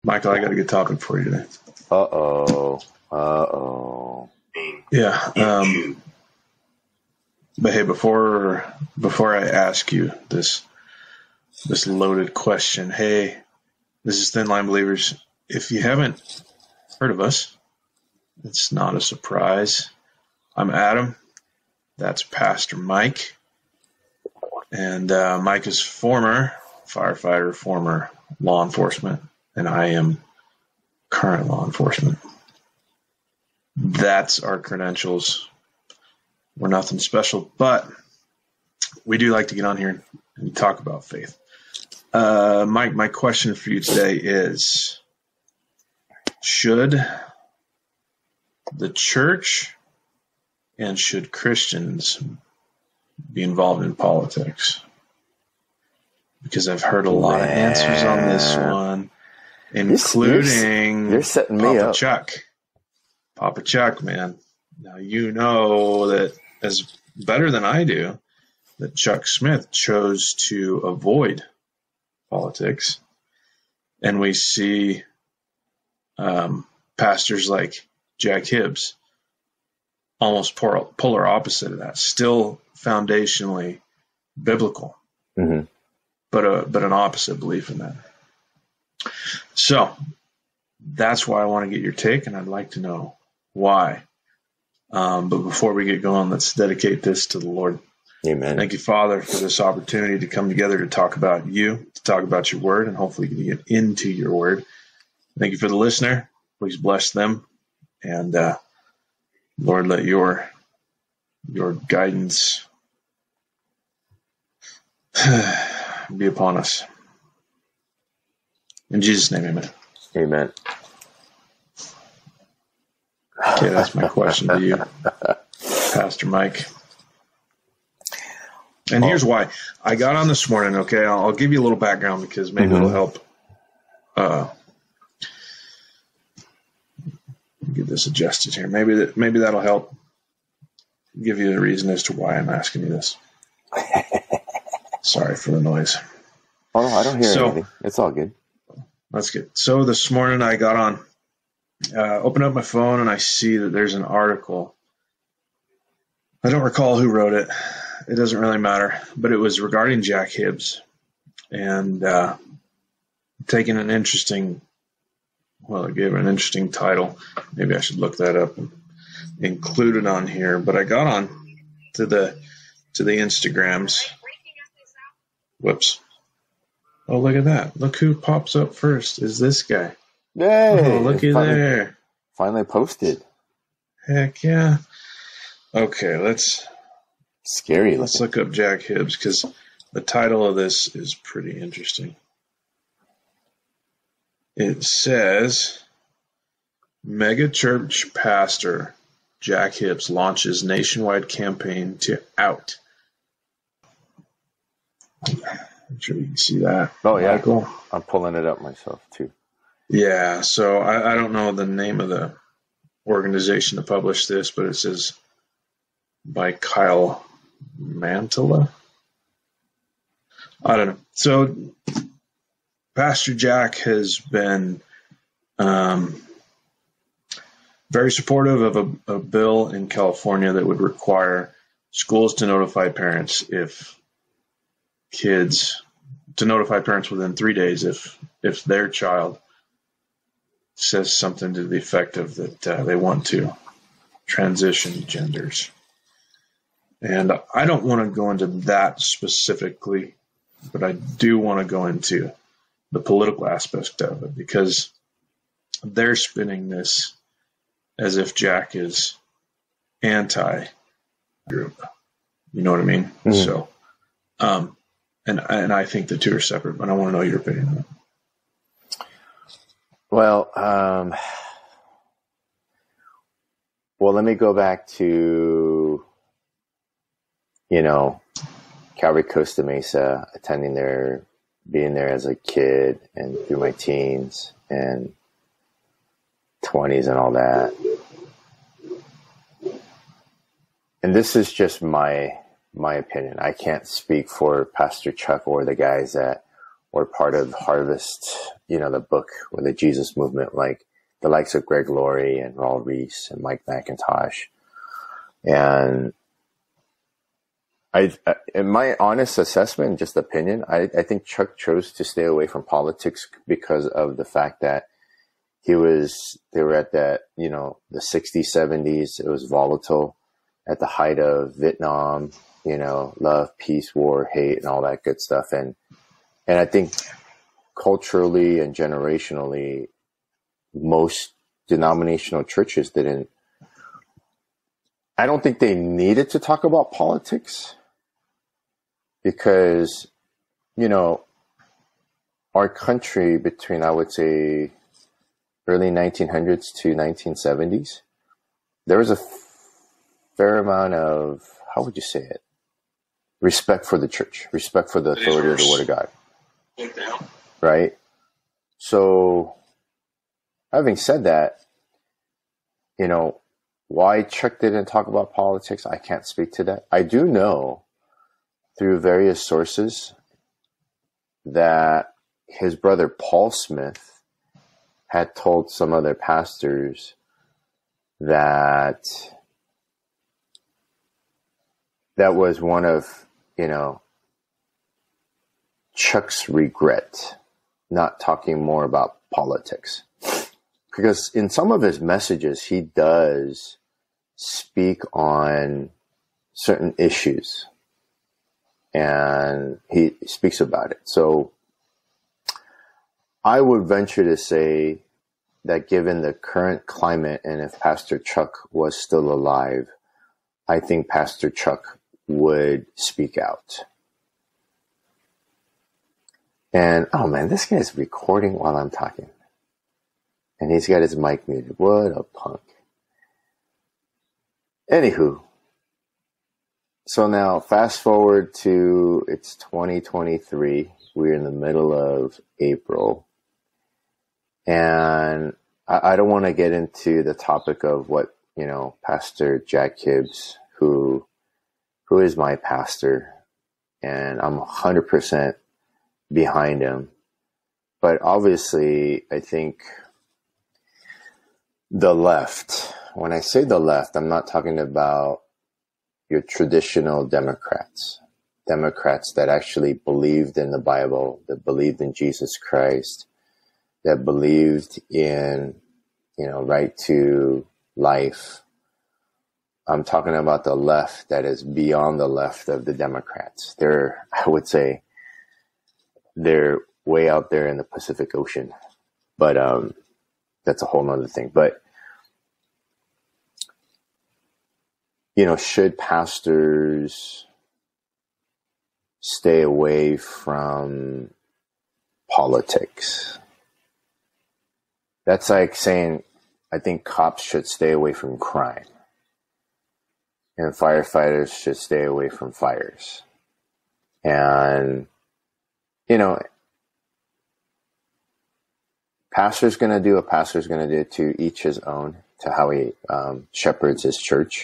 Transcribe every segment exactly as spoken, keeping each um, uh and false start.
Michael, I got a good topic for you today. Uh-oh. Uh-oh. Yeah. Um, but hey, before before I ask you this this loaded question, hey, this is Thin Line Believers. If you haven't heard of us, it's not a surprise. I'm Adam. That's Pastor Mike. And uh, Mike is former firefighter, former law enforcement, and I am current law enforcement. That's our credentials. We're nothing special, but we do like to get on here and talk about faith. Uh, Mike, my question for you today is, should the church and should Christians be involved in politics? Because I've heard a lot Man. of answers on this one, including you're, you're setting me Papa up. Chuck. Papa Chuck, man. Now you know that as better than I do, that Chuck Smith chose to avoid politics. And we see um, pastors like Jack Hibbs, almost polar opposite of that, still foundationally biblical, mm-hmm. but a, but an opposite belief in that. So that's why I want to get your take, and I'd like to know why. Um, but before we get going, let's dedicate this to the Lord. Amen. Thank you, Father, for this opportunity to come together to talk about you, to talk about your word, and hopefully get into your word. Thank you for the listener. Please bless them. And uh, Lord, let your your guidance be upon us. In Jesus' name, amen. Amen. Okay, that's my question to you, Pastor Mike. And here's why. I got on this morning, okay? I'll, I'll give you a little background because maybe mm-hmm. it'll help uh, get this adjusted here. Maybe that maybe that'll help give you a reason as to why I'm asking you this. Sorry for the noise. Oh, no, I don't hear so, anything. It's all good. That's good. So this morning I got on, uh, opened up my phone, and I see that there's an article. I don't recall who wrote it. It doesn't really matter, but it was regarding Jack Hibbs and uh, taking an interesting, well, it gave it an interesting title. Maybe I should look that up and include it on here. But I got on to the to the Instagrams. Whoops. Oh, look at that. Look who pops up first is this guy. Hey, oh, looky finally, there. Finally posted. Heck yeah. Okay, let's... Scary. Let's looking. look up Jack Hibbs because the title of this is pretty interesting. It says, Mega Church Pastor Jack Hibbs launches nationwide campaign to out. I'm sure you can see that. Oh, yeah. Michael. I'm pulling it up myself, too. Yeah, so I, I don't know the name of the organization that published this, but it says by Kyle Mantilla? I don't know. So Pastor Jack has been um, very supportive of a, a bill in California that would require schools to notify parents if kids, to notify parents within three days if if their child says something to the effect of that uh, they want to transition genders. And I don't want to go into that specifically, but I do want to go into the political aspect of it because they're spinning this as if Jack is anti-group. You know what I mean? Mm-hmm. So, um, and and I think the two are separate, but I want to know your opinion on it. Well, um, well, let me go back to, you know, Calvary Costa Mesa, attending there, being there as a kid and through my teens and twenties and all that. And this is just my my opinion. I can't speak for Pastor Chuck or the guys that or part of Harvest, you know, the book or the Jesus movement, like the likes of Greg Laurie and Raul Reese and Mike McIntosh. And I, in my honest assessment and just opinion, I, I think Chuck chose to stay away from politics because of the fact that he was, they were at that, you know, the sixties, seventies. It was volatile at the height of Vietnam, you know, love, peace, war, hate, and all that good stuff. And, and I think culturally and generationally, most denominational churches didn't, I don't think they needed to talk about politics because, you know, our country between, I would say, early nineteen hundreds to nineteen seventies, there was a fair amount of, how would you say it? Respect for the church, respect for the authority of the Word of God. Right? So, having said that, you know, why Chuck didn't talk about politics, I can't speak to that. I do know through various sources that his brother Paul Smith had told some other pastors that that was one of, you know, Chuck's regret, not talking more about politics. Because in some of his messages, he does speak on certain issues and he speaks about it. So I would venture to say that given the current climate and if Pastor Chuck was still alive, I think Pastor Chuck would speak out. And, oh man, this guy's recording while I'm talking. And he's got his mic muted. What a punk. Anywho, so now fast forward to, it's twenty twenty-three. We're in the middle of April. And I, I don't want to get into the topic of what, you know, Pastor Jack Hibbs, who, who is my pastor, and I'm one hundred percent behind him. But obviously, I think the left, when I say the left, I'm not talking about your traditional Democrats, Democrats that actually believed in the Bible, that believed in Jesus Christ, that believed in, you know, right to life. I'm talking about the left that is beyond the left of the Democrats. They're, I would say, they're way out there in the Pacific Ocean. But um, that's a whole nother thing. But, you know, should pastors stay away from politics? That's like saying, I think cops should stay away from crime. And firefighters should stay away from fires. And, you know, pastor's going to do what pastor's going to do, to each his own, to how he um, shepherds his church.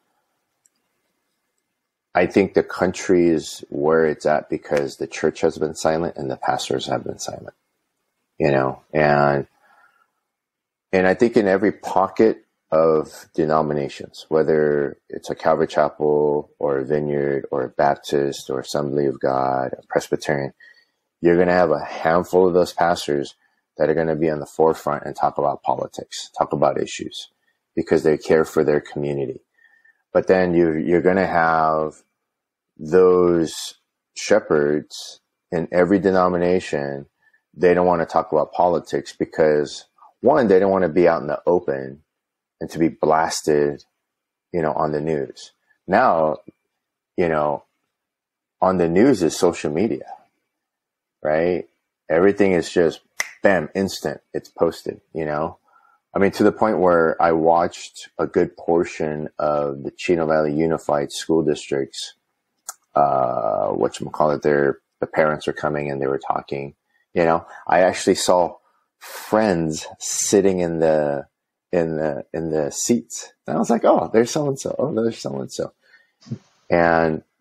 I think the country is where it's at because the church has been silent and the pastors have been silent, you know, and, and I think in every pocket of denominations, whether it's a Calvary Chapel or a Vineyard or a Baptist or Assembly of God, a Presbyterian, you're going to have a handful of those pastors that are going to be on the forefront and talk about politics, talk about issues because they care for their community. But then you, you're going to have those shepherds in every denomination. They don't want to talk about politics because, one, they don't want to be out in the open and to be blasted, you know, on the news. Now, you know, on the news is social media, right? Everything is just, bam, instant. It's posted, you know? I mean, to the point where I watched a good portion of the Chino Valley Unified School District's, uh, whatchamacallit, their, the parents were coming and they were talking, you know? I actually saw friends sitting in the, in the, in the seats. And I was like, oh, there's so-and-so. Oh, there's so-and-so. And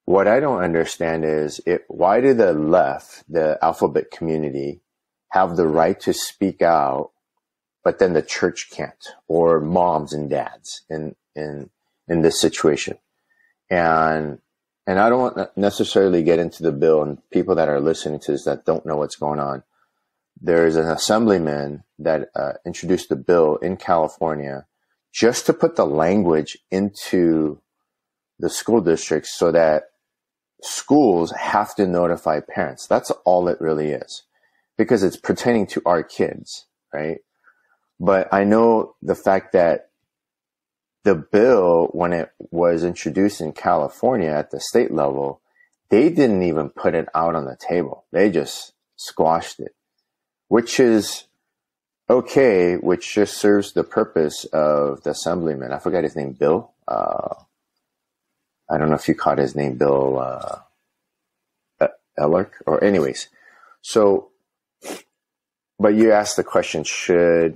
what I don't understand is it, why do the left, the alphabet community, have the right to speak out, but then the church can't, or moms and dads in in in this situation? And and I don't necessarily get into the bill, and people that are listening to this that don't know what's going on. There's an assemblyman that uh, introduced a bill in California just to put the language into the school districts so that schools have to notify parents. That's all it really is, because it's pertaining to our kids, right? But I know the fact that the bill, when it was introduced in California at the state level, they didn't even put it out on the table. They just squashed it, which is okay, which just serves the purpose of the assemblyman. I forgot his name, Bill. Uh, I don't know if you caught his name, Bill uh, Ellick, or anyways. So, but you asked the question, should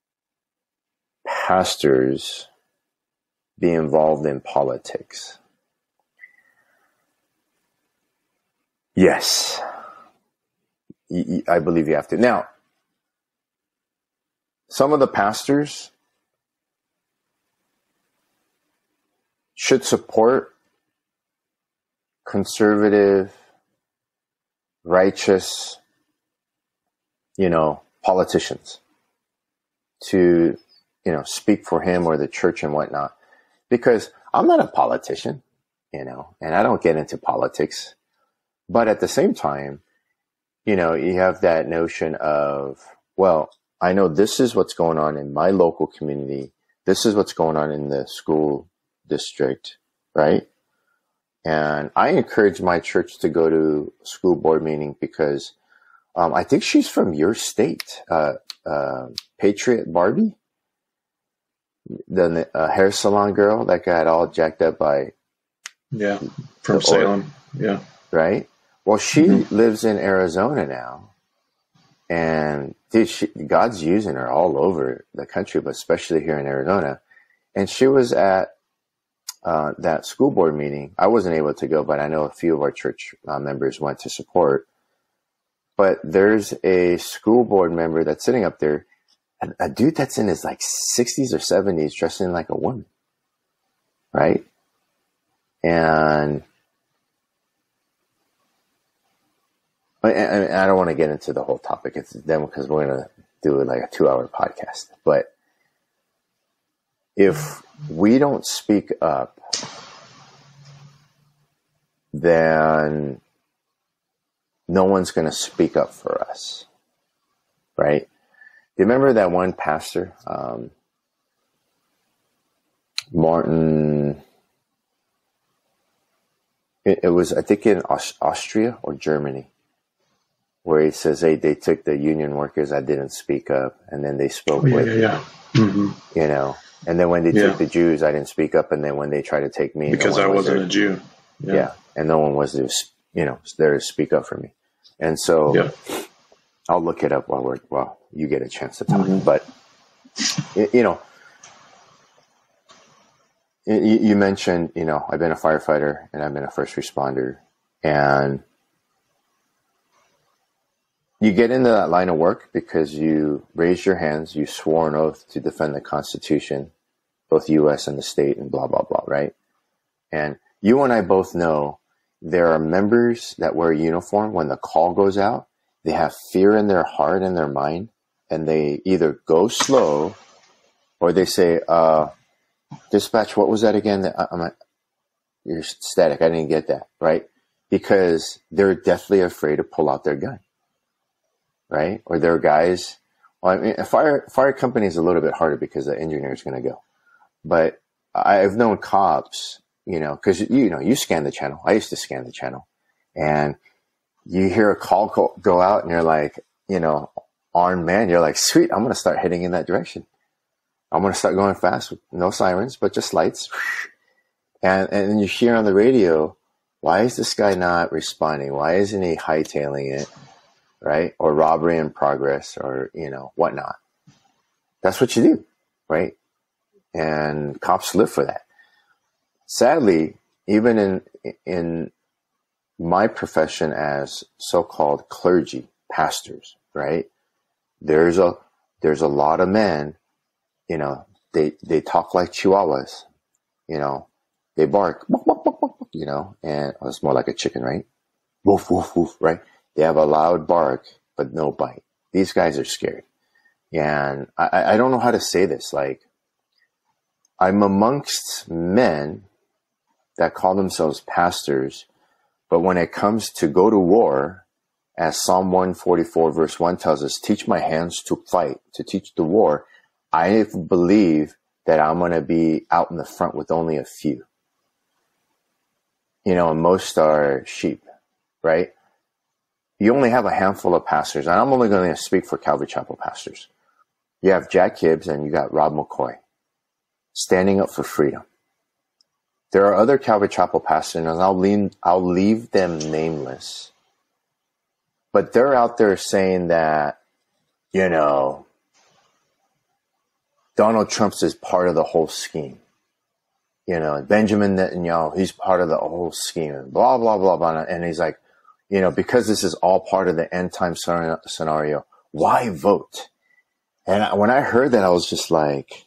pastors be involved in politics? Yes. I believe you have to. Now, some of the pastors should support conservative, righteous, you know, politicians to, you know, speak for him or the church and whatnot. Because I'm not a politician, you know, and I don't get into politics. But at the same time, you know, you have that notion of, well, I know this is what's going on in my local community. This is what's going on in the school district, right? And I encourage my church to go to school board meeting because um, I think she's from your state, uh, uh, Patriot Barbie, the uh, hair salon girl that got all jacked up by. Yeah, from Salem. Yeah. Right? Well, she mm-hmm. lives in Arizona now. And dude, she, God's using her all over the country, but especially here in Arizona. And she was at uh, that school board meeting. I wasn't able to go, but I know a few of our church uh, members went to support. But there's a school board member that's sitting up there, a, a dude that's in his like sixties or seventies, dressing like a woman, right? And I don't want to get into the whole topic. It's then because we're going to do like a two-hour podcast. But if we don't speak up, then no one's going to speak up for us, right? Do you remember that one pastor, um, Martin? It, it was, I think, in Aus- Austria or Germany, where he says, hey, they took the union workers, I didn't speak up, and then they spoke oh, yeah, with yeah, yeah. Mm-hmm. You know, and then when they yeah. took the Jews, I didn't speak up, and then when they tried to take me, because no I was wasn't there. a Jew. Yeah. yeah, and no one was there, you know, there to speak up for me. And so yeah. I'll look it up while we're while you get a chance to talk. Mm-hmm. But you know, you, you mentioned, you know, I've been a firefighter and I've been a first responder, and you get into that line of work because you raised your hands, you swore an oath to defend the Constitution, both U S and the state, and blah, blah, blah, right? And you and I both know there are members that wear a uniform. When the call goes out, they have fear in their heart and their mind, and they either go slow or they say, uh, dispatch, what was that again? I'm like, you're static. I didn't get that, right? Because they're deathly afraid to pull out their gun. Right? Or there are guys, well, I mean, a fire, fire company is a little bit harder because the engineer is going to go. But I've known cops, you know, cause you know, you scan the channel. I used to scan the channel, and you hear a call go out and you're like, you know, armed man, you're like, sweet, I'm going to start heading in that direction. I'm going to start going fast with no sirens, but just lights. And, and then you hear on the radio, why is this guy not responding? Why isn't he hightailing it? Right? Or robbery in progress, or, you know, whatnot. That's what you do, right? And cops live for that. Sadly, even in, in my profession as so-called clergy, pastors, right? There's a there's a lot of men, you know, they they talk like chihuahuas, you know, they bark, you know, and oh, it's more like a chicken, right? Woof, woof, woof, right? They have a loud bark, but no bite. These guys are scary. And I, I don't know how to say this. Like, I'm amongst men that call themselves pastors, but when it comes to go to war, as Psalm one forty-four verse one tells us, teach my hands to fight, to teach the war, I believe that I'm going to be out in the front with only a few. You know, and most are sheep, right? You only have a handful of pastors, and I'm only going to speak for Calvary Chapel pastors. You have Jack Hibbs and you got Rob McCoy standing up for freedom. There are other Calvary Chapel pastors, and I'll, lean, I'll leave them nameless. But they're out there saying that, you know, Donald Trump's is part of the whole scheme. You know, Benjamin Netanyahu, he's part of the whole scheme, blah, blah, blah, blah. And he's like, you know, because this is all part of the end time scenario, why vote? And when I heard that, I was just like,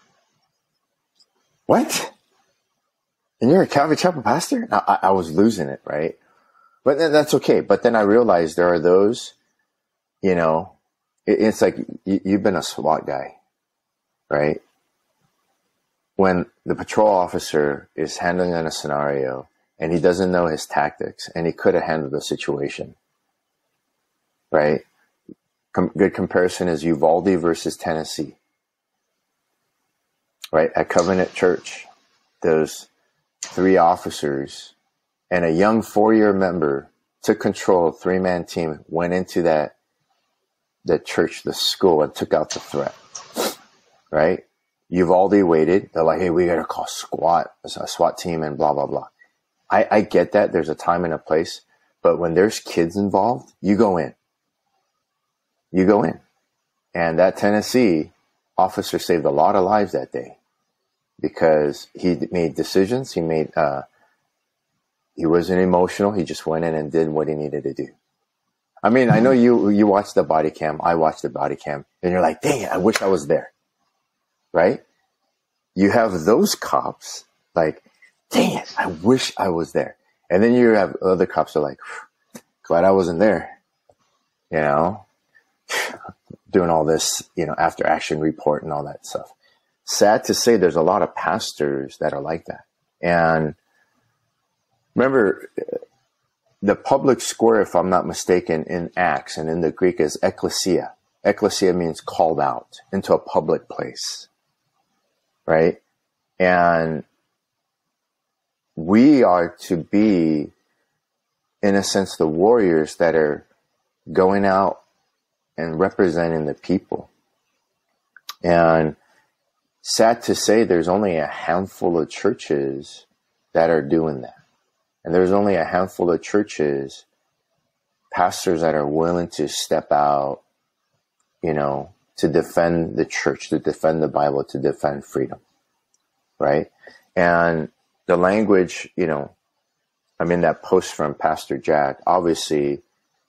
what? And you're a Calvary Chapel pastor? I, I was losing it, right? But that's okay. But then I realized there are those, you know, it, it's like you, you've been a SWAT guy, right? When the patrol officer is handling a scenario and he doesn't know his tactics and he could have handled the situation, right? Com- good comparison is Uvalde versus Tennessee, right? At Covenant Church, those three officers and a young four-year member took control, three-man team, went into that, the church, the school, and took out the threat, right? Uvalde waited. They're like, hey, we got to call SWAT, a SWAT team and blah, blah, blah. I, I get that. There's a time and a place. But when there's kids involved, you go in. You go in. And that Tennessee officer saved a lot of lives that day because he made decisions. He made, uh, he wasn't emotional. He just went in and did what he needed to do. I mean, I know you, you watched the body cam. I watched the body cam and you're like, dang it, I wish I was there. Right? You have those cops like, dang it, I wish I was there. And then you have other cops are like, glad I wasn't there. You know, doing all this, you know, after action report and all that stuff. Sad to say there's a lot of pastors that are like that. And remember, the public square, if I'm not mistaken, in Acts and in the Greek is ekklesia. Ekklesia means called out into a public place. Right? And we are to be, in a sense, the warriors that are going out and representing the people. And sad to say, there's only a handful of churches that are doing that. And there's only a handful of churches, pastors that are willing to step out, you know, to defend the church, to defend the Bible, to defend freedom, right? And the language, you know, I mean, that post from Pastor Jack, obviously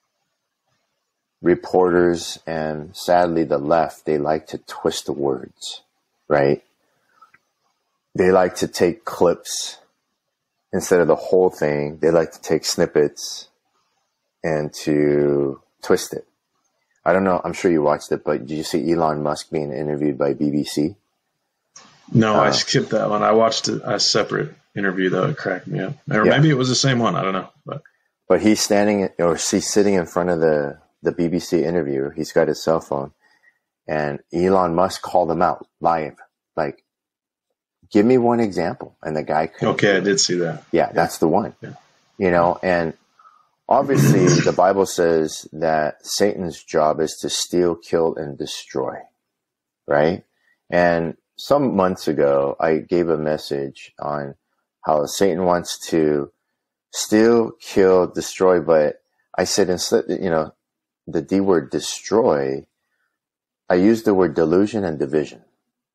reporters and sadly the left, they like to twist the words, right? They like to take clips instead of the whole thing. They like to take snippets and to twist it. I don't know. I'm sure you watched it, but did you see Elon Musk being interviewed by B B C? No, uh, I Uh, skipped that one. I watched a, a separate interview though. It cracked me up. Or Yeah. maybe it was the same one. I don't know. But But he's standing, or he's sitting in front of the, the B B C interviewer. He's got his cell phone. And Elon Musk called him out live. Like, give me one example. And the guy couldn't. okay, I did see that. Yeah, that's the one. Yeah. You know, and obviously the Bible says that Satan's job is to steal, kill, and destroy. Right? And some months ago, I gave a message on how Satan wants to steal, kill, destroy, but I said instead, you know, the D word destroy, I used the word delusion and division.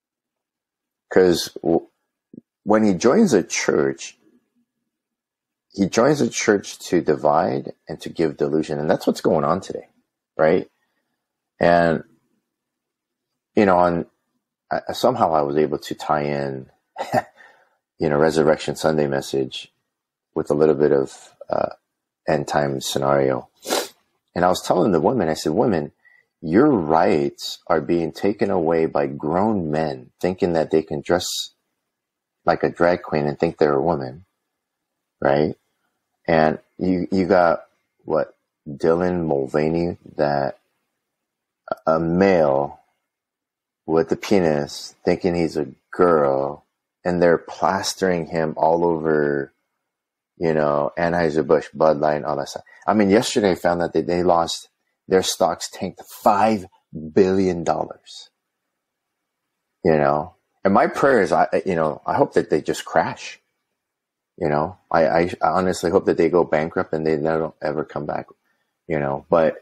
Because w- when he joins a church, he joins the church to divide and to give delusion. And that's what's going on today, right? And, you know, on I, somehow I was able to tie in, you know, Resurrection Sunday message with a little bit of uh, end time scenario. And I was telling the women, I said, women, your rights are being taken away by grown men thinking that they can dress like a drag queen and think they're a woman, right? And you you got, what, Dylan Mulvaney, that a male with a penis thinking he's a girl, and they're plastering him all over, you know, Anheuser-Busch, Bud Light, and all that stuff. I mean, yesterday I found that they, they lost, their stocks tanked five billion dollars, you know. And my prayer is, I, you know, I hope that they just crash. You know, I, I, I honestly hope that they go bankrupt and they never ever come back, you know. But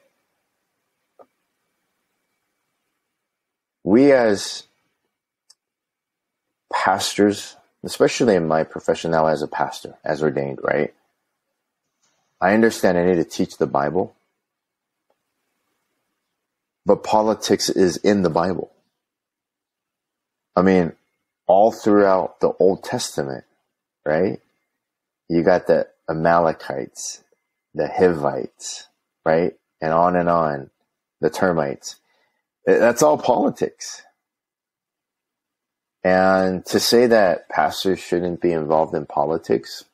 we as pastors, especially in my profession now as a pastor, as ordained, right? I understand I need to teach the Bible, but politics is in the Bible. I mean, all throughout the Old Testament, right? You got the Amalekites, the Hivites, right? And on and on, the termites. That's all politics. And to say that pastors shouldn't be involved in politics,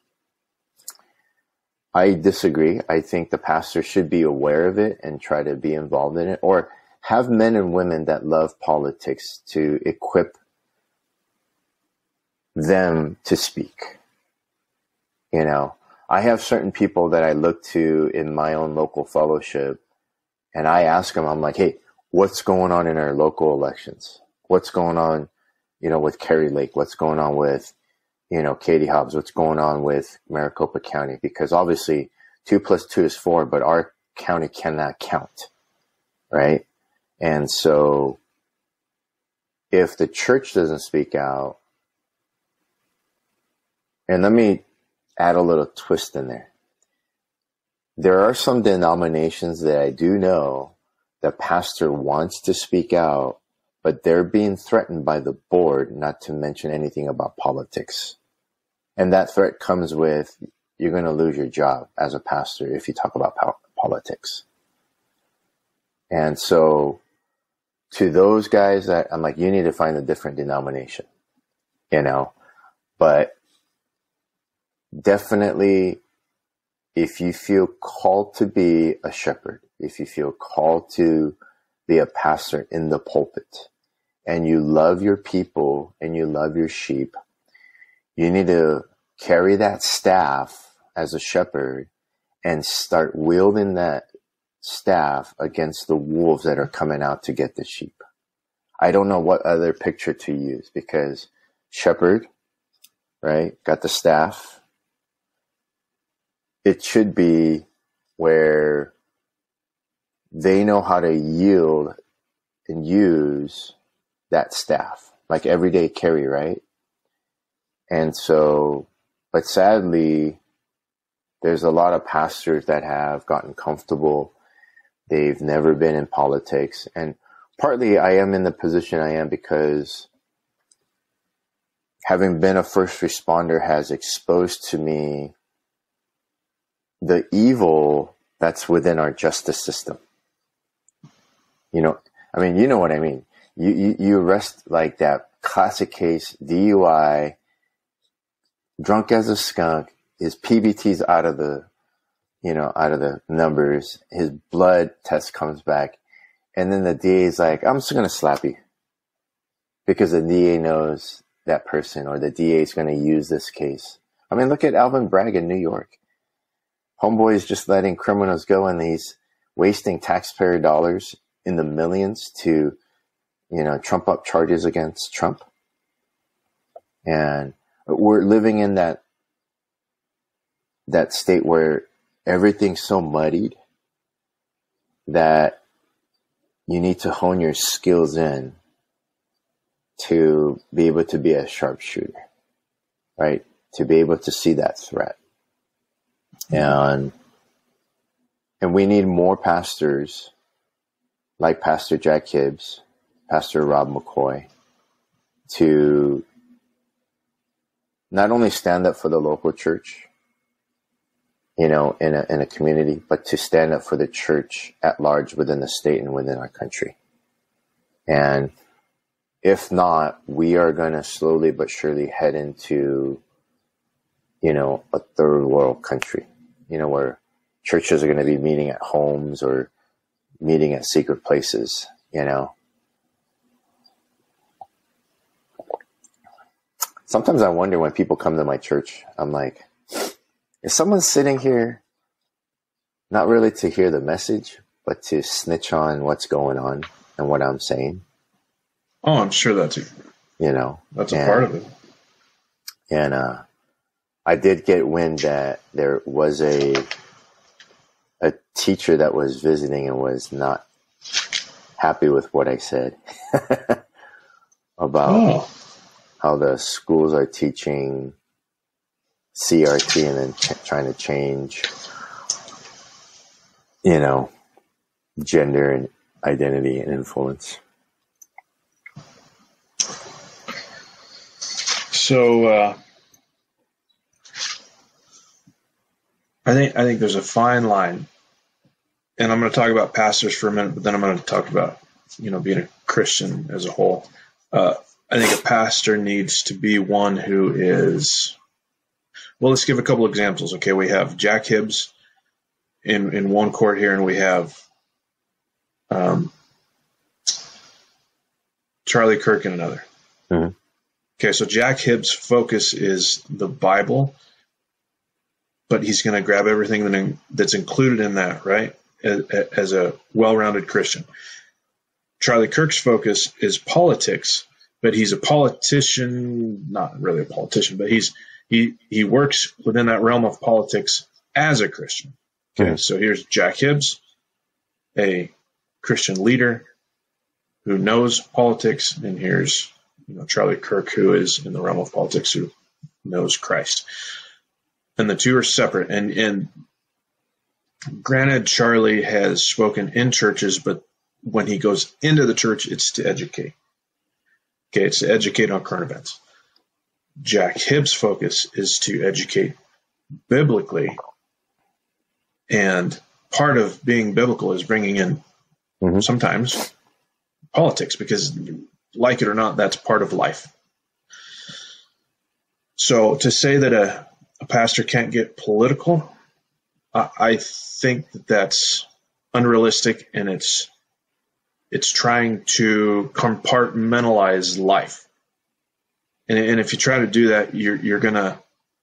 I disagree. I think the pastor should be aware of it and try to be involved in it, or have men and women that love politics to equip them to speak. You know, I have certain people that I look to in my own local fellowship, and I ask them, I'm like, hey, what's going on in our local elections? What's going on, you know, with Kerry Lake? What's going on with, you know, Katie Hobbs? What's going on with Maricopa County? Because obviously two plus two is four, but our county cannot count, right? And so if the church doesn't speak out, and let me add a little twist in there. There are some denominations that I do know the pastor wants to speak out, but they're being threatened by the board not to mention anything about politics. And that threat comes with, you're going to lose your job as a pastor if you talk about po- politics. And so to those guys, that I'm like, you need to find a different denomination, you know, but definitely, if you feel called to be a shepherd, if you feel called to be a pastor in the pulpit, and you love your people and you love your sheep, you need to carry that staff as a shepherd and start wielding that staff against the wolves that are coming out to get the sheep. I don't know what other picture to use, because shepherd, right, got the staff. It should be where they know how to yield and use that staff, like everyday carry, right? And so, but sadly, there's a lot of pastors that have gotten comfortable. They've never been in politics. And partly I am in the position I am because having been a first responder has exposed to me the evil that's within our justice system. You know, I mean, you know what I mean. You, you, you arrest like that classic case, D U I, drunk as a skunk, his P B T's out of the, you know, out of the numbers, his blood test comes back, and then the D A is like, I'm just going to slap you. Because the D A knows that person, or the D A is going to use this case. I mean, look at Alvin Bragg in New York. Homeboy is just letting criminals go, and he's wasting taxpayer dollars in the millions to, you know, trump up charges against Trump. And we're living in that, that state where everything's so muddied that you need to hone your skills in to be able to be a sharpshooter, right? To be able to see that threat. And and we need more pastors like Pastor Jack Hibbs, Pastor Rob McCoy, to not only stand up for the local church, you know, in a, in a community, but to stand up for the church at large within the state and within our country. And if not, we are going to slowly but surely head into, you know, a third world country, you know, where churches are going to be meeting at homes or meeting at secret places, you know. Sometimes I wonder when people come to my church, I'm like, is someone sitting here not really to hear the message, but to snitch on what's going on and what I'm saying? Oh, I'm sure that's a, you know, that's a and, part of it. And uh, I did get wind that there was a a teacher that was visiting and was not happy with what I said about Oh. how the schools are teaching C R T and then ch- trying to change, you know, gender and identity and influence. So uh, I think I think there's a fine line, and I'm going to talk about pastors for a minute, but then I'm going to talk about, you know, being a Christian as a whole. Uh, I think a pastor needs to be one who is, well, let's give a couple examples. Okay, we have Jack Hibbs in, in one court here, and we have um, Charlie Kirk in another. Mm-hmm. Okay, so Jack Hibbs' focus is the Bible, but he's going to grab everything that's included in that, right, as, as a well-rounded Christian. Charlie Kirk's focus is politics, but he's a politician, not really a politician, but he's he he works within that realm of politics as a Christian. Okay, mm-hmm. So here's Jack Hibbs, a Christian leader who knows politics, and here's, you know, Charlie Kirk, who is in the realm of politics, who knows Christ. And the two are separate. And, and granted, Charlie has spoken in churches, but when he goes into the church, it's to educate. Okay, it's to educate on current events. Jack Hibbs' focus is to educate biblically. And part of being biblical is bringing in mm-hmm. sometimes politics, because like it or not, that's part of life. So to say that a, a pastor can't get political, I, I think that that's unrealistic, and it's it's trying to compartmentalize life. And, and if you try to do that, you're you're going to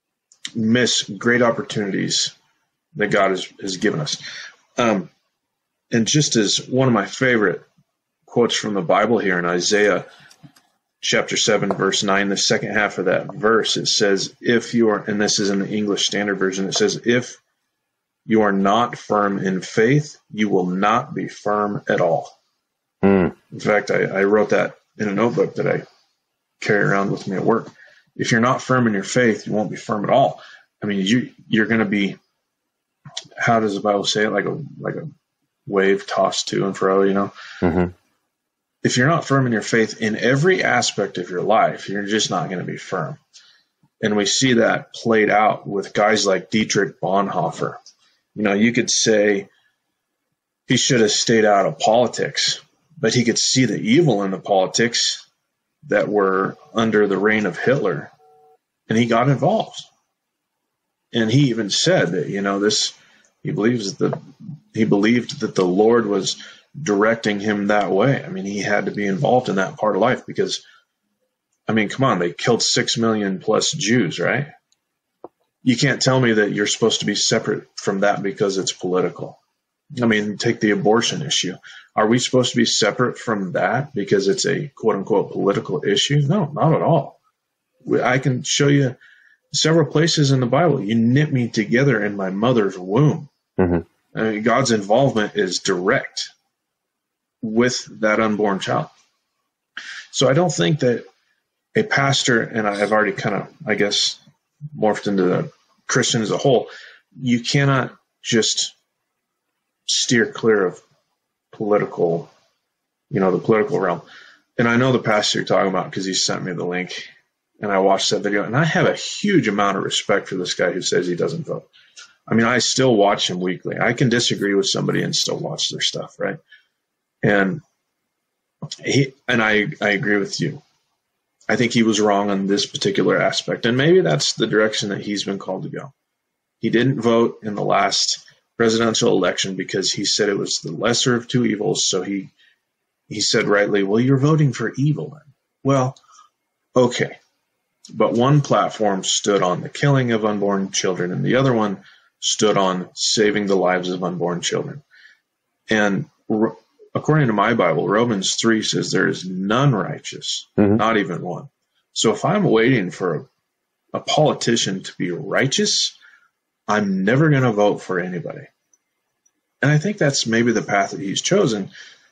miss great opportunities that God has, has given us. Um, and just as one of my favorite quotes from the Bible here in Isaiah chapter seven, verse nine, the second half of that verse, it says, if you are, and this is in the English Standard Version, it says, if you are not firm in faith, you will not be firm at all. Mm. In fact, I, I wrote that in a notebook that I carry around with me at work. If you're not firm in your faith, you won't be firm at all. I mean, you, you're going to be, how does the Bible say it? Like a, like a wave tossed to and fro, you know? Mm-hmm. If you're not firm in your faith in every aspect of your life, you're just not going to be firm. And we see that played out with guys like Dietrich Bonhoeffer. You know, you could say he should have stayed out of politics, but he could see the evil in the politics that were under the reign of Hitler, and he got involved. And he even said that, you know, this, he believes that the, he believed that the Lord was directing him that way. I mean, he had to be involved in that part of life because, I mean, come on, they killed six million plus Jews, right? You can't tell me that you're supposed to be separate from that because it's political. I mean, take the abortion issue. Are we supposed to be separate from that because it's a quote unquote political issue? No, not at all. I can show you several places in the Bible. You knit me together in my mother's womb. Mm-hmm. I mean, God's involvement is direct with that unborn child. So I don't think that a pastor, and I have already kind of, I guess, morphed into the Christian as a whole, you cannot just steer clear of political, you know, the political realm. And I know the pastor you're talking about because he sent me the link, and I watched that video, and I have a huge amount of respect for this guy who says he doesn't vote. I mean, I still watch him weekly. I can disagree with somebody and still watch their stuff, right? And he and I, I agree with you. I think he was wrong on this particular aspect, and maybe that's the direction that he's been called to go. He didn't vote in the last presidential election because he said it was the lesser of two evils. So he he said rightly, well, you're voting for evil then. Well, okay. But one platform stood on the killing of unborn children, and the other one stood on saving the lives of unborn children. And according to my Bible, Romans three says there is none righteous, mm-hmm. not even one. So if I'm waiting for a, a politician to be righteous, I'm never going to vote for anybody. And I think that's maybe the path that he's chosen.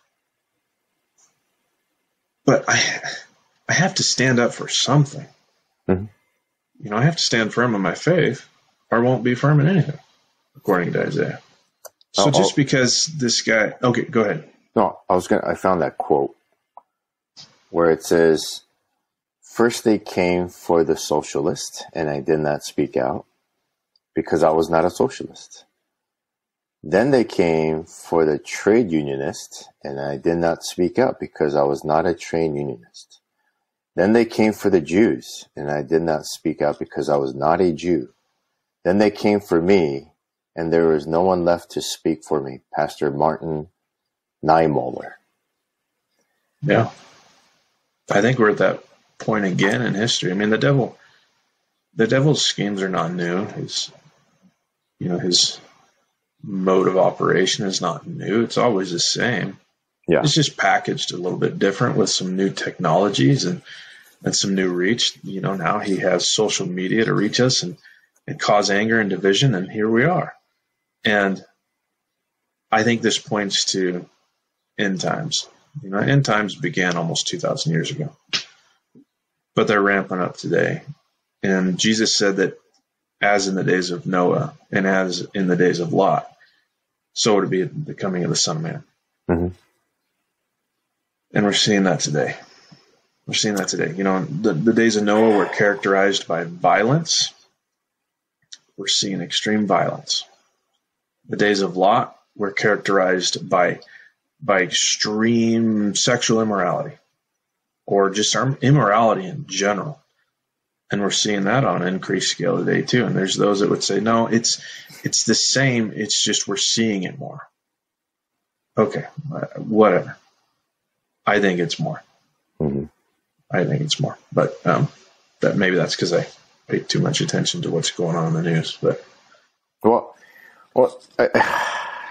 But I I have to stand up for something. Mm-hmm. You know, I have to stand firm in my faith, or I won't be firm in anything, according to Isaiah. So oh, just because this guy, okay, go ahead. No, I was gonna. I found that quote where it says, "First they came for the socialist, and I did not speak out because I was not a socialist. Then they came for the trade unionist, and I did not speak out because I was not a trade unionist. Then they came for the Jews, and I did not speak out because I was not a Jew. Then they came for me, and there was no one left to speak for me." Pastor Martin Niemöller. Yeah. I think we're at that point again in history. I mean, the devil, the devil's schemes are not new. His, you know, his mode of operation is not new. It's always the same. Yeah. It's just packaged a little bit different with some new technologies and, and some new reach. You know, now he has social media to reach us and, and cause anger and division, and here we are. And I think this points to end times. You know, end times began almost two thousand years ago, but they're ramping up today. And Jesus said that as in the days of Noah and as in the days of Lot, so would it be at the coming of the Son of Man. Mm-hmm. And we're seeing that today. We're seeing that today. You know, the, the days of Noah were characterized by violence. We're seeing extreme violence. The days of Lot were characterized by by extreme sexual immorality, or just immorality in general. And we're seeing that on an increased scale today too. And there's those that would say, no, it's it's the same. It's just we're seeing it more. Okay, whatever. I think it's more. Mm-hmm. I think it's more. But um, that maybe that's because I pay too much attention to what's going on in the news. But well, well, I,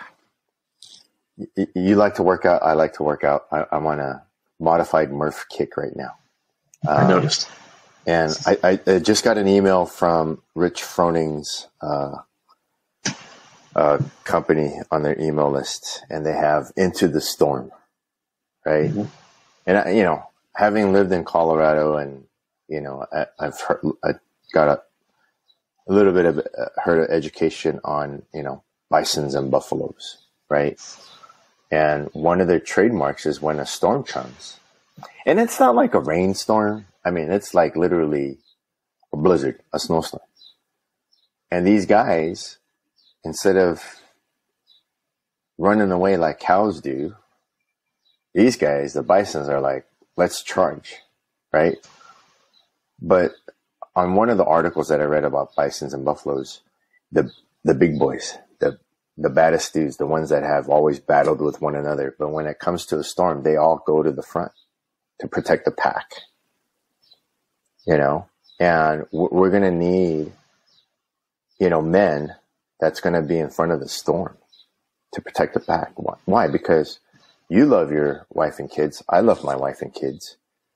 you like to work out. I like to work out. I, I'm on a modified Murph kick right now. Um, I noticed. And I, I just got an email from Rich Froning's uh, uh, company on their email list, and they have Into the Storm, right? Mm-hmm. And, I, you know, having lived in Colorado and, you know, I, I've heard, I got a, a little bit of uh, heard of education on, you know, bisons and buffaloes, right? And one of their trademarks is when a storm comes. And it's not like a rainstorm. I mean, it's like literally a blizzard, a snowstorm. And these guys, instead of running away like cows do, these guys, the bisons, are like, let's charge, right? But on one of the articles that I read about bisons and buffaloes, the the big boys, the the baddest dudes, the ones that have always battled with one another, but when it comes to a storm, they all go to the front to protect the pack. You know, and we're going to need, you know, men that's going to be in front of the storm to protect the pack. Why? Because you love your wife and kids. I love my wife and kids.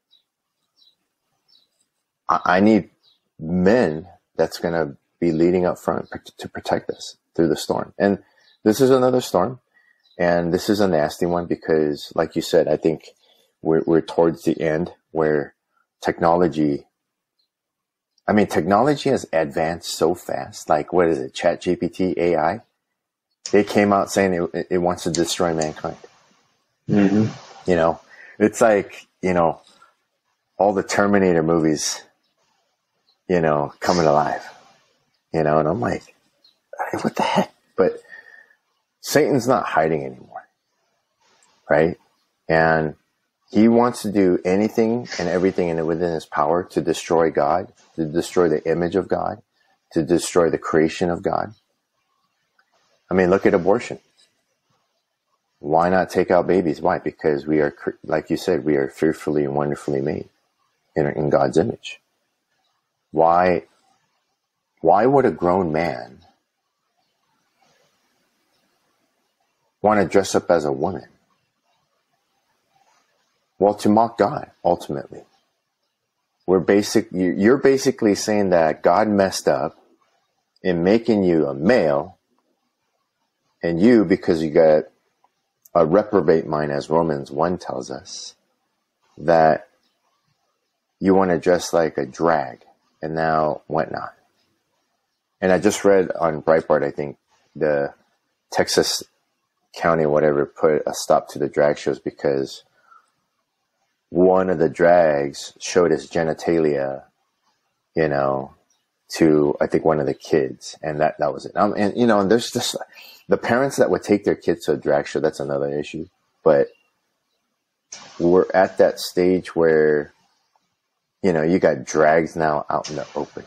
I need men that's going to be leading up front to protect us through the storm. And this is another storm, and this is a nasty one because, like you said, I think we're, we're towards the end where technology I mean, technology has advanced so fast. Like, what is it? ChatGPT, A I? It came out saying it, it wants to destroy mankind. Mm-hmm. You know, it's like, you know, all the Terminator movies, you know, coming alive, you know, and I'm like, what the heck? But Satan's not hiding anymore, right? And he wants to do anything and everything in within his power to destroy God, to destroy the image of God, to destroy the creation of God. I mean, look at abortion. Why not take out babies? Why? Because we are, like you said, we are fearfully and wonderfully made in, in God's image. Why, why would a grown man want to dress up as a woman? Well, to mock God, ultimately. We're basic, you're basically saying that God messed up in making you a male, and you, because you got a reprobate mind, as Romans one tells us, that you want to dress like a drag, and now whatnot. And I just read on Breitbart, I think, the Texas County, whatever, put a stop to the drag shows because one of the drags showed his genitalia, you know, to, I think, one of the kids. And that, that was it. Um, and, you know, and there's just the parents that would take their kids to a drag show. That's another issue. But we're at that stage where, you know, you got drags now out in the open.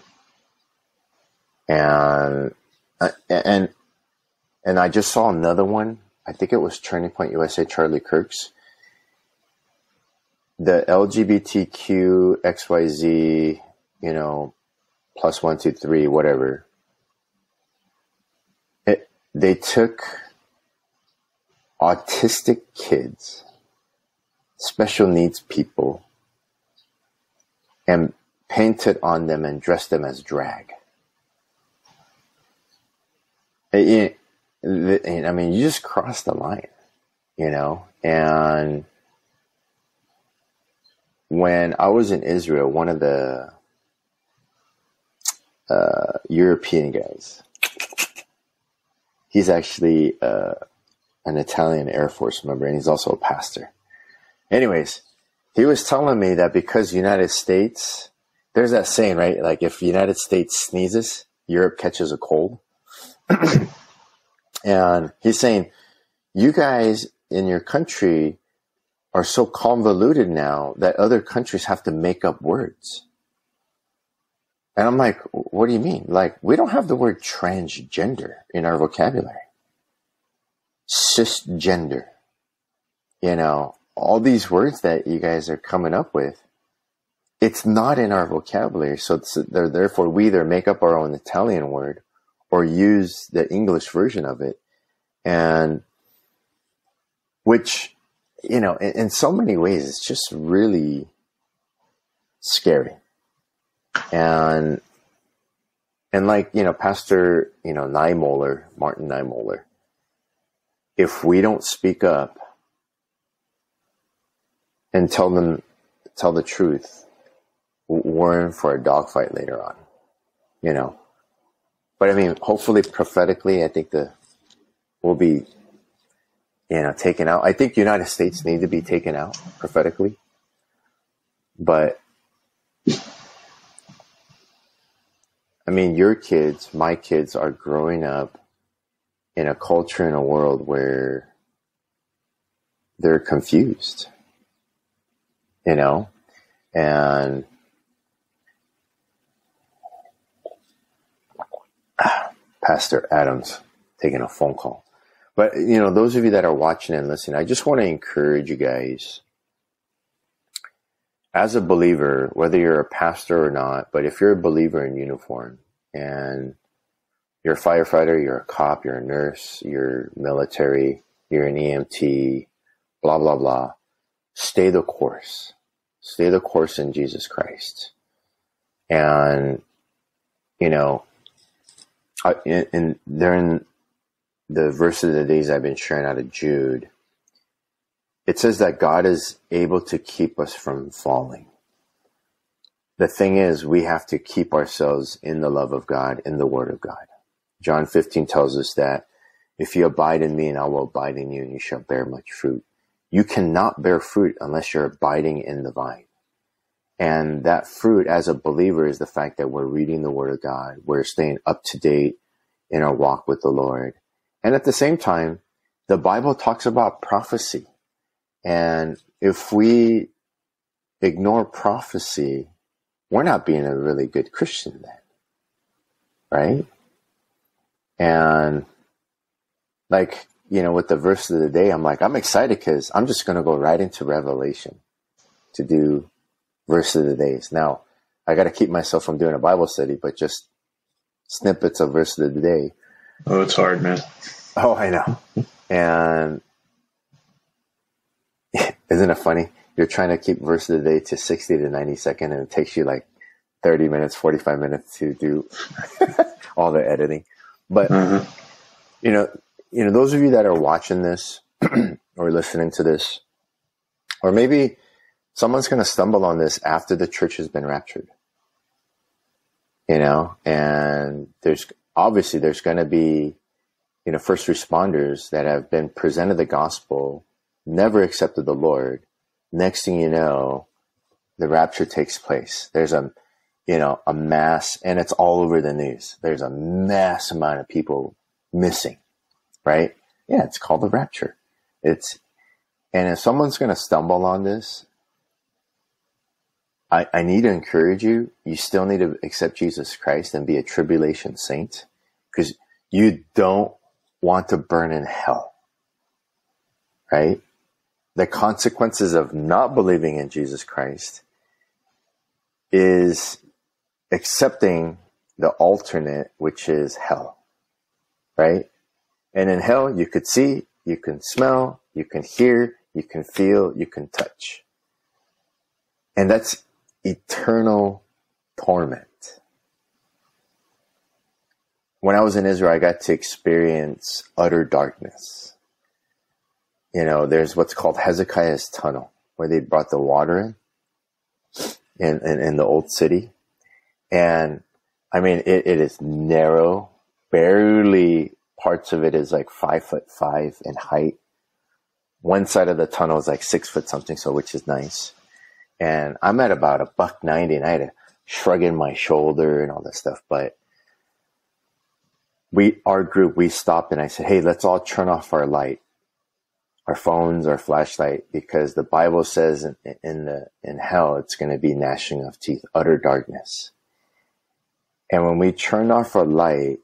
And, and, and I just saw another one. I think it was Turning Point U S A, Charlie Kirk's. The L G B T Q X Y Z, you know, plus one, two, three, whatever. It, they took autistic kids, special needs people, and painted on them and dressed them as drag. It, it, I mean, you just crossed the line, you know, and when I was in Israel, one of the uh, European guys, he's actually uh, an Italian Air Force member, and he's also a pastor. Anyways, he was telling me that because United States, there's that saying, right? Like if United States sneezes, Europe catches a cold. And he's saying, you guys in your country are so convoluted now that other countries have to make up words. And I'm like, what do you mean? Like, we don't have the word transgender in our vocabulary. Cisgender. You know, all these words that you guys are coming up with, it's not in our vocabulary. So it's, therefore, we either make up our own Italian word or use the English version of it. And which, you know, in, in so many ways, it's just really scary. And, and like, you know, Pastor, you know, Niemöller, Martin Niemöller, if we don't speak up and tell them, tell the truth, we're in for a dogfight later on, you know. But I mean, hopefully prophetically, I think the, will be, you know, taken out. I think the United States need to be taken out prophetically. But, I mean, your kids, my kids are growing up in a culture, in a world where they're confused, you know, and Pastor Adams taking a phone call. But, you know, those of you that are watching and listening, I just want to encourage you guys, as a believer, whether you're a pastor or not, but if you're a believer in uniform and you're a firefighter, you're a cop, you're a nurse, you're military, you're an E M T, blah, blah, blah, stay the course. Stay the course in Jesus Christ. And, you know, I, in, in, during the verse of the days I've been sharing out of Jude, it says that God is able to keep us from falling. the thing is, we have to keep ourselves in the love of God, in the Word of God. John fifteen tells us that if you abide in me and I will abide in you, and you shall bear much fruit. You cannot bear fruit unless you're abiding in the vine. And that fruit as a believer is the fact that we're reading the Word of God. We're staying up to date in our walk with the Lord. And at the same time, the Bible talks about prophecy. And if we ignore prophecy, we're not being a really good Christian then. Right? And like, you know, with the verse of the day, I'm like, I'm excited because I'm just going to go right into Revelation to do verse of the days. Now, I got to keep myself from doing a Bible study, but just snippets of verse of the day. Oh, it's hard, man. Oh, I know. And isn't it funny? You're trying to keep verse of the day to sixty to ninety seconds, and it takes you like thirty minutes, forty-five minutes to do all the editing. But, uh-huh. you know, you know, those of you that are watching this or listening to this, or maybe someone's going to stumble on this after the church has been raptured, you know, and there's obviously there's going to be, you know, first responders that have been presented the gospel, never accepted the Lord. Next thing you know, the rapture takes place. There's a, you know, a mass, and it's all over the news. There's a mass amount of people missing, right? Yeah, it's called the rapture. It's, and if someone's going to stumble on this, I, I need to encourage you. You still need to accept Jesus Christ and be a tribulation saint, because you don't want to burn in hell, right? The consequences of not believing in Jesus Christ is accepting the alternate, which is hell, right? And in hell, you could see, you can smell, you can hear, you can feel, you can touch. And that's eternal torment. When I was in Israel, I got to experience utter darkness. You know, there's what's called Hezekiah's Tunnel, where they brought the water in, in, in, in the old city. And I mean, it, it is narrow, barely, parts of it is like five foot five in height. One side of the tunnel is like six foot something, so which is nice. And I'm at about a buck ninety, and I had to shrug in my shoulder and all that stuff. But we, our group, we stopped, and I said, hey, let's all turn off our light, our phones, our flashlight, because the Bible says in, in the, in hell, it's going to be gnashing of teeth, utter darkness. And when we turned off our light,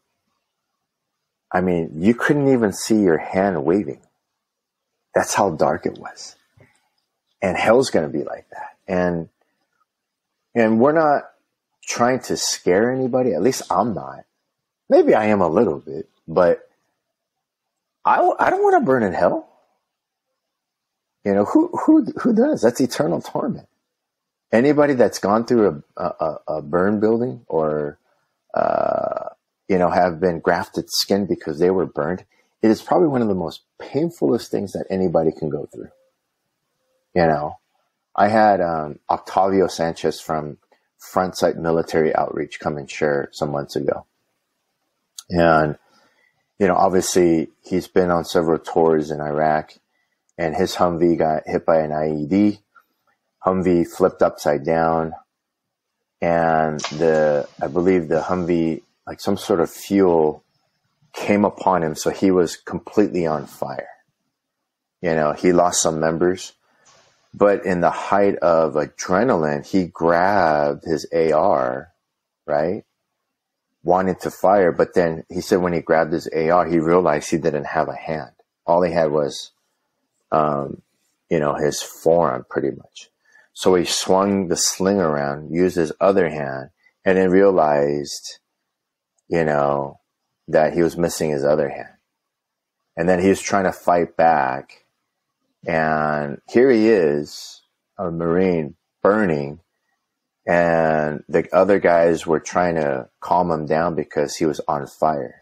I mean, you couldn't even see your hand waving. That's how dark it was. And hell's going to be like that. And, and we're not trying to scare anybody. At least I'm not. Maybe I am a little bit, but I, I don't want to burn in hell. You know, who, who, who does? That's eternal torment. Anybody that's gone through a, a, a burn building or, uh, you know, have been grafted skin because they were burned, it is probably one of the most painfulest things that anybody can go through. You know, I had um, Octavio Sanchez from Front Sight Military Outreach come and share some months ago. And, you know, obviously he's been on several tours in Iraq, and his Humvee got hit by an I E D. Humvee flipped upside down, and the, I believe the Humvee, like some sort of fuel came upon him. So he was completely on fire. You know, he lost some members, but in the height of adrenaline, he grabbed his A R, right? Wanted to fire. But then he said when he grabbed his A R, he realized he didn't have a hand. All he had was, um, you know, his forearm pretty much. So he swung the sling around, used his other hand, and then realized, you know, that he was missing his other hand. And then he was trying to fight back. And here he is, a Marine, burning. And the other guys were trying to calm him down because he was on fire.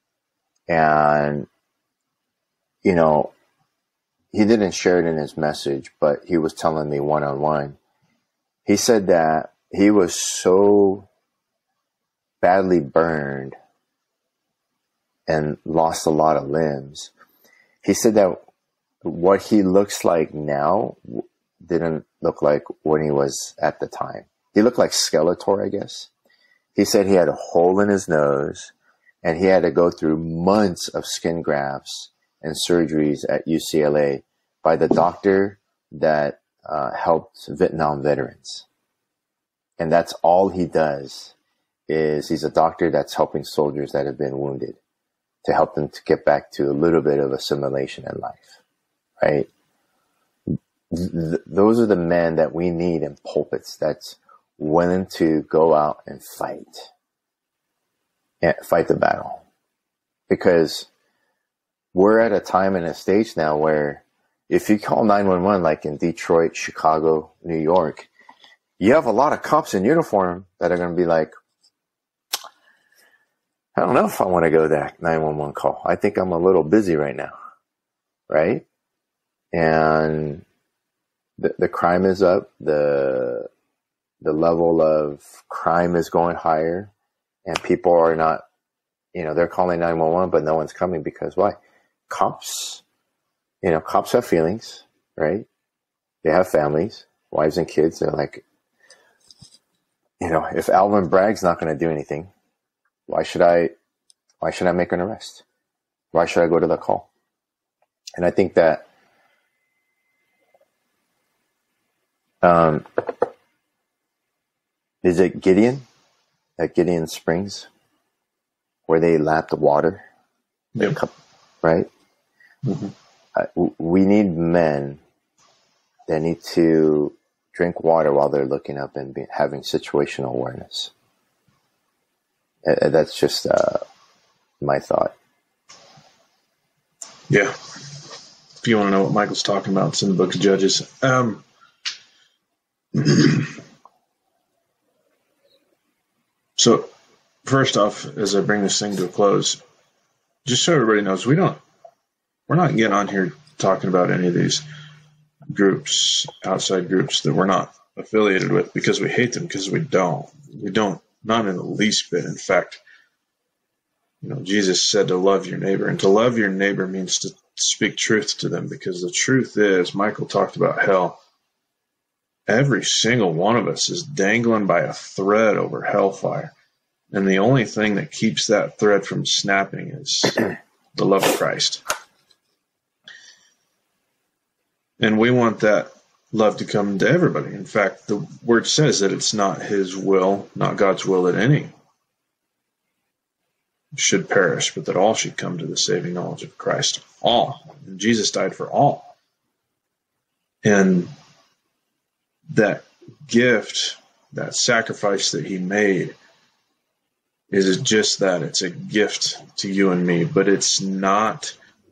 And, you know, he didn't share it in his message, but he was telling me one-on-one. He said that he was so badly burned and lost a lot of limbs. He said that what he looks like now didn't look like when he was at the time. He looked like Skeletor, I guess. He said he had a hole in his nose and he had to go through months of skin grafts and surgeries at U C L A by the doctor that uh, helped Vietnam veterans. And that's all he does, is he's a doctor that's helping soldiers that have been wounded to help them to get back to a little bit of assimilation in life, right? Th- those are the men that we need in pulpits that's willing to go out and fight, and fight the battle. Because we're at a time and a stage now where if you call nine one one, like in Detroit, Chicago, New York, you have a lot of cops in uniform that are going to be like, I don't know if I want to go to that nine one one call. I think I'm a little busy right now, right? And the, the crime is up. The the level of crime is going higher, and people are not, you know, they're calling nine one one, but no one's coming because why? Cops, you know, cops have feelings, right? They have families, wives and kids. They're like, you know, if Alvin Bragg's not going to do anything, why should I, why should I make an arrest? Why should I go to the call? And I think that, um, is it Gideon at Gideon Springs where they lapped the water? Yep. Right? Mm-hmm. Uh, we need men that need to drink water while they're looking up and be, having situational awareness. Uh, that's just uh, my thought. Yeah. If you want to know what Michael's talking about, it's in the book of Judges. Um, so, first off, as I bring this thing to a close, just so everybody knows, we don't, we're not getting on here talking about any of these groups, outside groups that we're not affiliated with because we hate them, because we don't. We don't, not in the least bit. In fact, you know, Jesus said to love your neighbor, and to love your neighbor means to speak truth to them, because the truth is, Michael talked about hell. Every single one of us is dangling by a thread over hellfire. And the only thing that keeps that thread from snapping is the love of Christ. And we want that love to come to everybody. In fact, the word says that it's not his will, not God's will, that any should perish, but that all should come to the saving knowledge of Christ. All. And Jesus died for all. And that gift, that sacrifice that he made, is just that. It's a gift to you and me, but it's not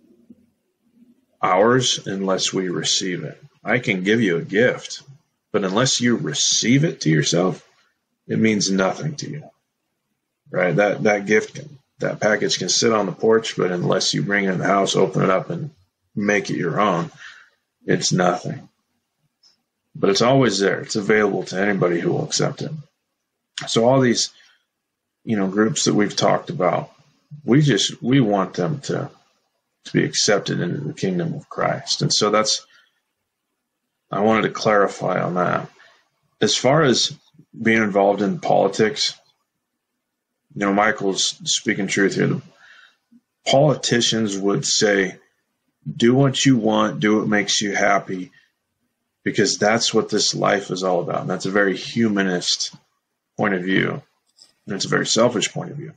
ours unless we receive it. I can give you a gift, but unless you receive it to yourself, it means nothing to you, right? That that gift, can, that package can sit on the porch, but unless you bring it in the house, open it up, and make it your own, it's nothing. But it's always there. It's available to anybody who will accept it. So all these, you know, groups that we've talked about, we just, we want them to, to be accepted into the kingdom of Christ. And so that's, I wanted to clarify on that. As far as being involved in politics, you know, Michael's speaking truth here. The politicians would say, do what you want, do what makes you happy, because that's what this life is all about. And that's a very humanist point of view. And it's a very selfish point of view.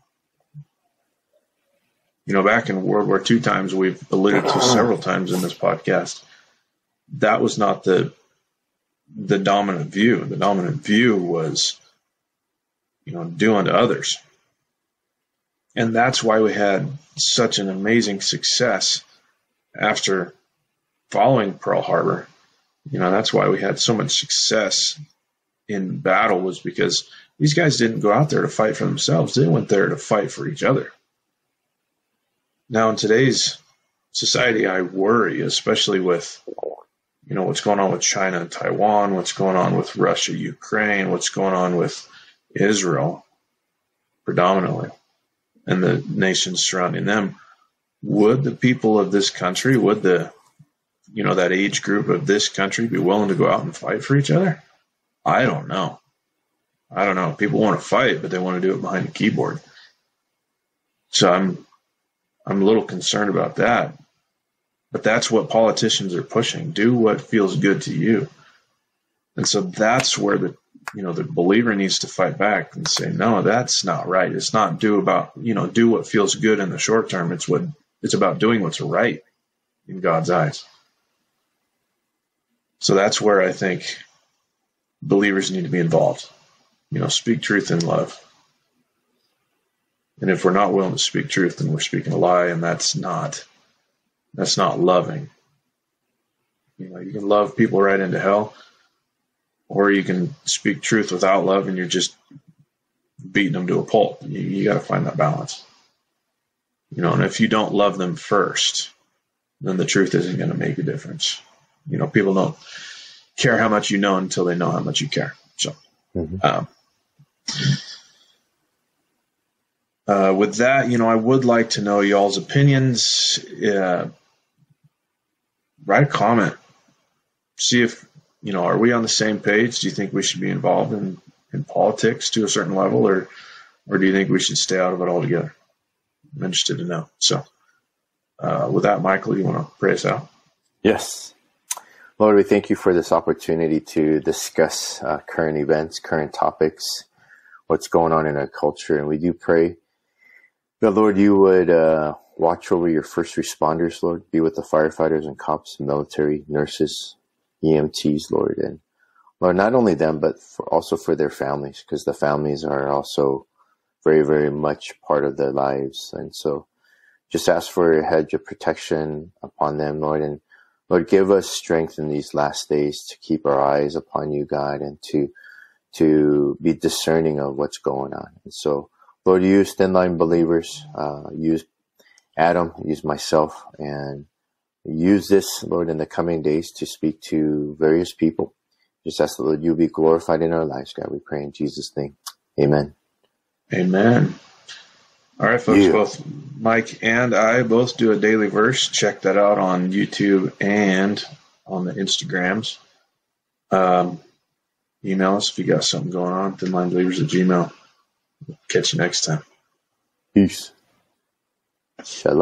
You know, back in World War Two times, we've alluded to several times in this podcast, that was not the the dominant view. The dominant view was, you know, do unto others. And that's why we had such an amazing success after following Pearl Harbor. You know, that's why we had so much success in battle, was because these guys didn't go out there to fight for themselves. They went there to fight for each other. Now, in today's society, I worry, especially with, you know, what's going on with China and Taiwan, what's going on with Russia, Ukraine, what's going on with Israel predominantly, and the nations surrounding them, would the people of this country, would the, you know, that age group of this country be willing to go out and fight for each other? I don't know. I don't know. People want to fight, but they want to do it behind a keyboard. So I'm, I'm a little concerned about that. But that's what politicians are pushing. Do what feels good to you. And so that's where the, you know, the believer needs to fight back and say, no, that's not right. It's not do about, you know, do what feels good in the short term. It's what, it's about doing what's right in God's eyes. So that's where I think believers need to be involved. You know, speak truth in love. And if we're not willing to speak truth, then we're speaking a lie, and that's not, that's not loving. You know, you can love people right into hell, or you can speak truth without love and you're just beating them to a pulp. You, you got to find that balance. You know, and if you don't love them first, then the truth isn't going to make a difference. You know, people don't care how much you know until they know how much you care. So, mm-hmm. um, uh, with that, you know, I would like to know y'all's opinions. Uh, write a comment. See if, you know, are we on the same page? Do you think we should be involved in, in politics to a certain level, or, or do you think we should stay out of it altogether? I'm interested to know. So, uh, with that, Michael, you want to pray us out? Yes. Lord, we thank you for this opportunity to discuss uh, current events, current topics, what's going on in our culture. And we do pray that, Lord, you would uh, watch over your first responders, Lord. Be with the firefighters and cops, military, nurses, E M Ts, Lord. And Lord, not only them, but for also for their families, because the families are also very, very much part of their lives. And so just ask for a hedge of protection upon them, Lord. And Lord, give us strength in these last days to keep our eyes upon you, God, and to to be discerning of what's going on. And so, Lord, use Thin Line Believers, uh, use Adam, use myself, and use this, Lord, in the coming days to speak to various people. Just ask the Lord, you be glorified in our lives, God. We pray in Jesus' name. Amen. Amen. All right, folks, you. Both Mike and I both do a daily verse. Check that out on YouTube and on the Instagrams. Um, email us if you got something going on. thinlinebelievers at gmail. Catch you next time. Peace. Shalom.